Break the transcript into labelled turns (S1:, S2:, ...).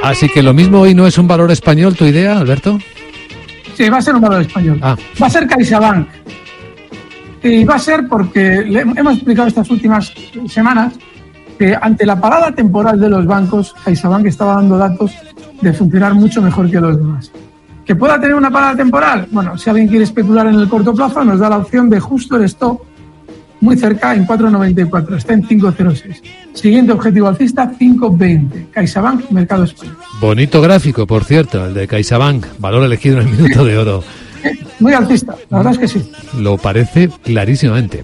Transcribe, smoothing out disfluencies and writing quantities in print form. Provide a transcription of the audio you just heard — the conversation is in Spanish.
S1: Así que lo mismo hoy no es un valor español, ¿tu idea, Alberto?
S2: Sí, va a ser un valor español. Va a ser CaixaBank. Y va a ser porque hemos explicado estas últimas semanas que ante la parada temporal de los bancos, CaixaBank estaba dando datos de funcionar mucho mejor que los demás. ¿Que pueda tener una parada temporal? Bueno, si alguien quiere especular en el corto plazo, nos da la opción de justo el stop muy cerca en 4,94, está en 5,06. Siguiente objetivo alcista, 5,20. CaixaBank, mercado español.
S1: Bonito gráfico, por cierto, el de CaixaBank, valor elegido en el minuto de oro.
S2: Muy alcista, la verdad es que sí.
S1: Lo parece clarísimamente.